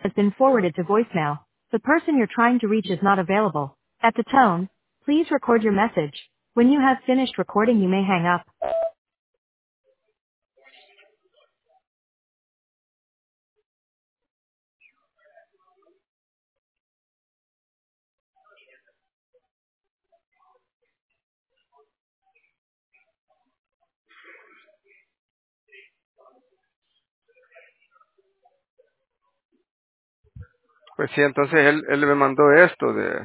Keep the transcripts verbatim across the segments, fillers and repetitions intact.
has been forwarded to voicemail. The person you're trying to reach is not available. At the tone, please record your message. When you have finished recording, you may hang up. Pues sí, entonces él, él me mandó esto de,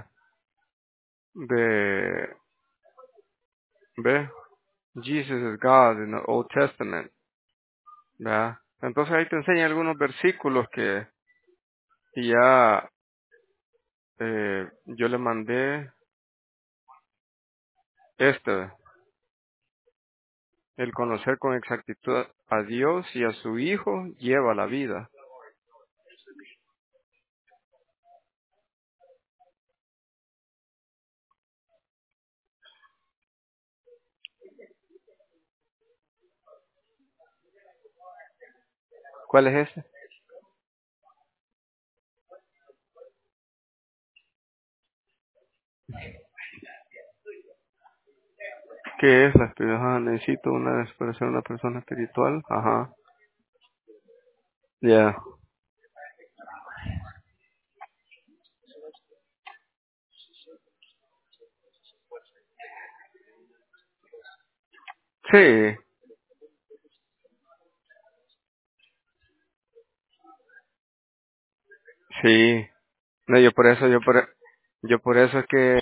de, ve, Jesus is God in the Old Testament, ¿verdad? Entonces ahí te enseña algunos versículos que, que ya eh, yo le mandé este, el conocer con exactitud a Dios y a su Hijo lleva la vida. ¿Cuál es ese? ¿Qué es la espiritualidad? Ajá, necesito una para ser una persona espiritual. Ajá. Ya. Yeah. Sí, sí. No, yo por eso, yo por, yo por eso es que